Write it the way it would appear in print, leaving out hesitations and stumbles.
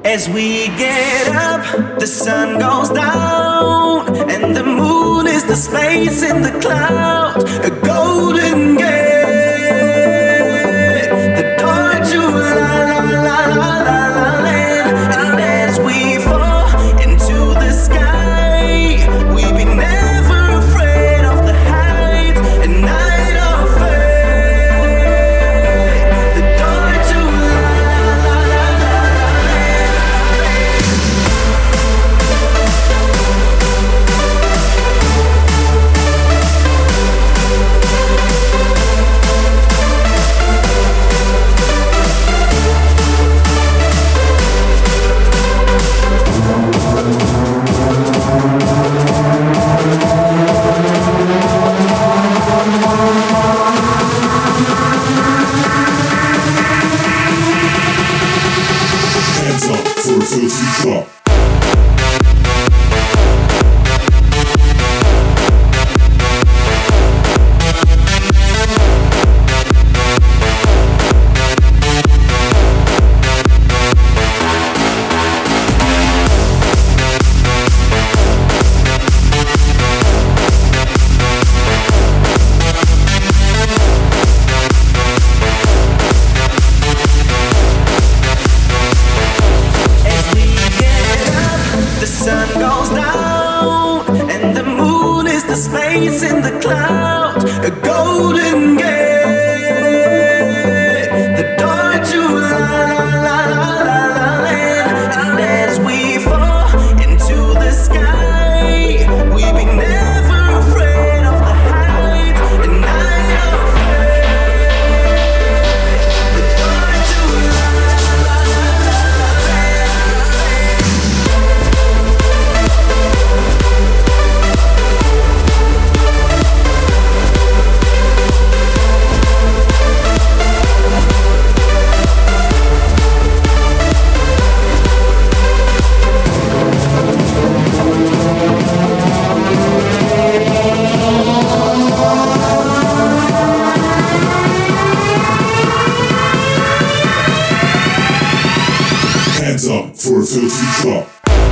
As we get up, the sun goes down, and the moon is the space in the clouds, a golden gate, the door to la la la la la la land. And as we fall into the sky, we be never afraid of the heights, a night of fate, the door to la la la la la land. Hands up for a filthy drop. The sun goes down, and the moon is the space in the clouds, a golden gate, the door to la la la la la land. And as we fall into the sky, we be never afraid of the heights, a night of fate, the door to la la la la land. Hands up for a filthy drop.